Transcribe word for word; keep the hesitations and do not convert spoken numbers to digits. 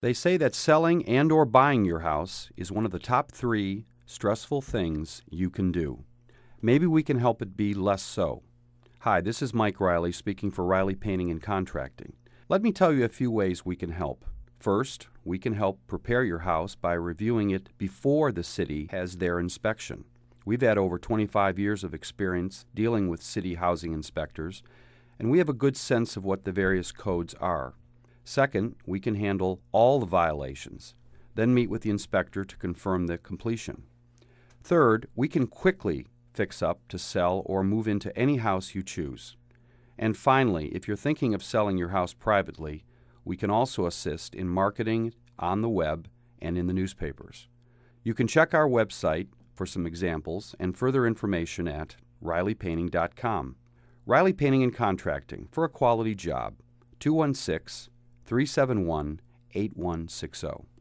They say that selling and or buying your house is one of the top three stressful things you can do. Maybe we can help it be less so. Hi, this is Mike Riley speaking for Riley Painting and Contracting. Let me tell you a few ways we can help. First, we can help prepare your house by reviewing it before the city has their inspection. We've had over twenty-five years of experience dealing with city housing inspectors, and we have a good sense of what the various codes are. Second, we can handle all the violations, then meet with the inspector to confirm the completion. Third, we can quickly fix up to sell or move into any house you choose. And finally, if you're thinking of selling your house privately, we can also assist in marketing on the web and in the newspapers. You can check our website for some examples and further information at riley painting dot com. Riley Painting and Contracting, for a quality job, two one six, three seven one, eight one six zero.